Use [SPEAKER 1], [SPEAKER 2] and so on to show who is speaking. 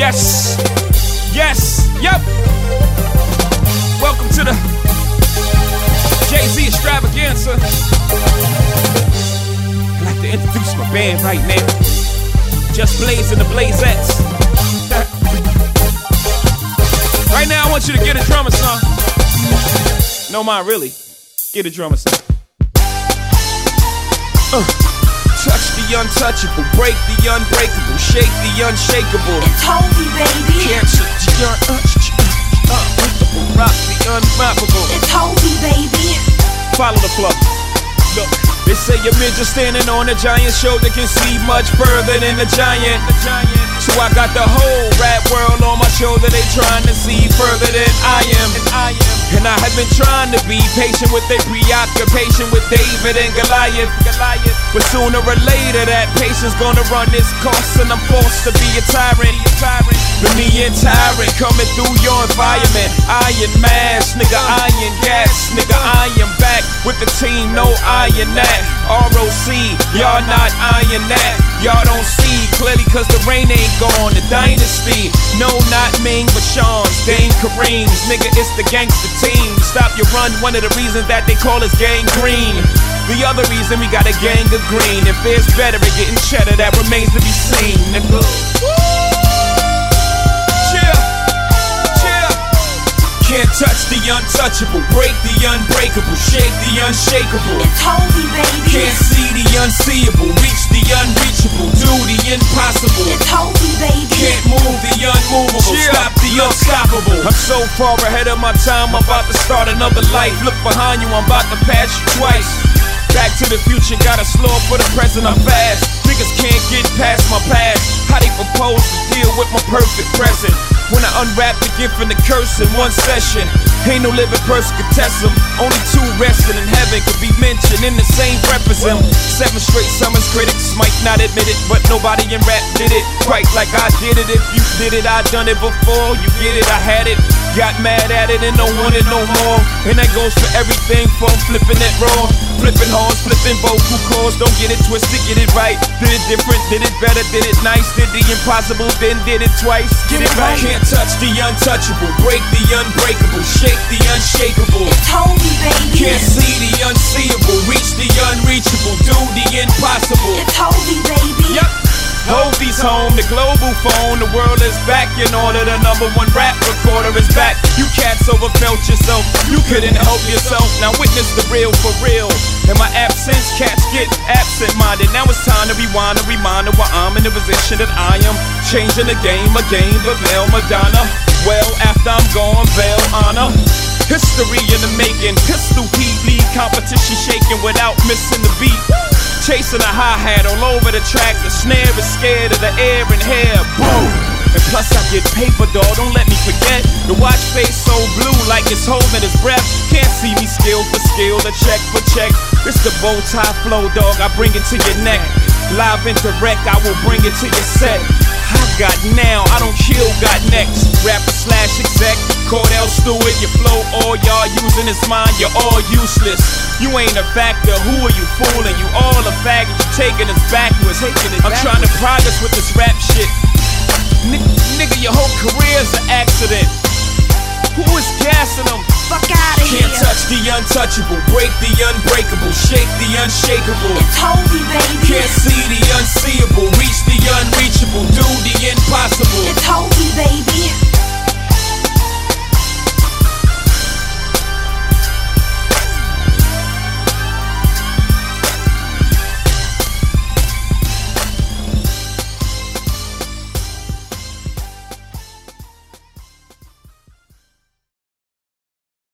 [SPEAKER 1] Yes, yes, yep. Welcome to the Jay-Z extravaganza. I'd like to introduce my band right now. Just Blaze and the Blazettes. Right now, I want you to get a drummer song. No mind, really. Get a drummer song. Touch the untouchable, break the unbreakable, shake the unshakable.
[SPEAKER 2] It's Hovey, baby.
[SPEAKER 1] Cancer the ununstoppable, rock the unmappable.
[SPEAKER 2] It's Hovey, baby.
[SPEAKER 1] Follow the flow. Look, they say a midget standing on a giant shoulder can see much further than a giant. So I got the whole rap world on my shoulder. They trying to see further than I am. And I have been trying to be patient with their preoccupation with David and Goliath. But sooner or later that patience gonna run its course, and I'm forced to be a tyrant. But me and tyrant coming through your environment. Iron mask, nigga, iron gas, nigga, I am back with the team, no iron that. ROC, y'all not iron that. Y'all don't see clearly cause the rain ain't gone. The dynasty, no not Ming, but Sean's, Dame Kareem's. Nigga, it's the gangster team. Stop your run, one of the reasons that they call us gang green. The other reason we got a gang of green. If there's better at getting cheddar, that remains to be seen, nigga. Can't touch the untouchable, break the unbreakable, shake the unshakable.
[SPEAKER 2] It's Hovey, baby.
[SPEAKER 1] Can't see the unseeable, reach the unreachable, do the impossible.
[SPEAKER 2] It's Hovey, baby.
[SPEAKER 1] Can't move the unmovable, stop the unstoppable. I'm so far ahead of my time, I'm about to start another life. Look behind you, I'm about to pass you twice. Back to the future, gotta slow up for the present, I'm fast. Niggas can't get past my past. How they propose to deal with my perfect present? When I unwrap the gift and the curse in one session, ain't no living person could test them. Only two resting in heaven could be mentioned in the same breath as them. 7 straight summers, critics might not admit it, but nobody in rap did it quite like I did it. If you did it, I done it before. You get it, I had it. Got mad at it and don't want it no more. And that goes for everything from flipping it raw, flipping horns, flipping vocal cords. Don't get it twisted, get it right. Did it different, did it better, did it nice. Did the impossible, then did it twice. Get it right. Can't touch the untouchable, break the unbreakable, shake the unshakable.
[SPEAKER 2] It's Hovey, baby.
[SPEAKER 1] Can't see the unseeable, reach the unreachable, do the impossible.
[SPEAKER 2] It's Hovey, baby.
[SPEAKER 1] Yep. Hovey's home, the global phone, the world is back in order. The #1 rap recorder is back. You cats overfelt yourself, you couldn't help yourself. Now witness the real for real. In my absence, cats get absent-minded. Now it's time to rewind a reminder why I'm in the position that I am. Changing the game again, but Mel Madonna. Well, after I'm gone, veil honor. History in the making, pistol heat, lead competition shaking without missing the beat. Chasing a hi-hat all over the track, the snare is scared of the air and hair, boom! And plus I get paper, dawg, don't let me forget. The watch face so blue like it's holding his breath. Can't see me skill for skill, or check for check. It's the bow tie flow, dawg, I bring it to your neck. Live and direct, I will bring it to your set. I got now, I don't kill, got next. Rapper/exec, Cordell Stewart, your flow, all y'all using is mine, you're all useless. You ain't a factor, who are you fooling? You all a faggot, you taking us backwards. I'm trying to progress with this rap shit. Nigga, your whole career's an accident. Who is gassing them?
[SPEAKER 2] Fuck out of here.
[SPEAKER 1] Can't touch the untouchable, break the unbreakable, shake the unshakable.
[SPEAKER 2] It's Hovey, baby.
[SPEAKER 1] Can't see the unseeable, reach the unreachable,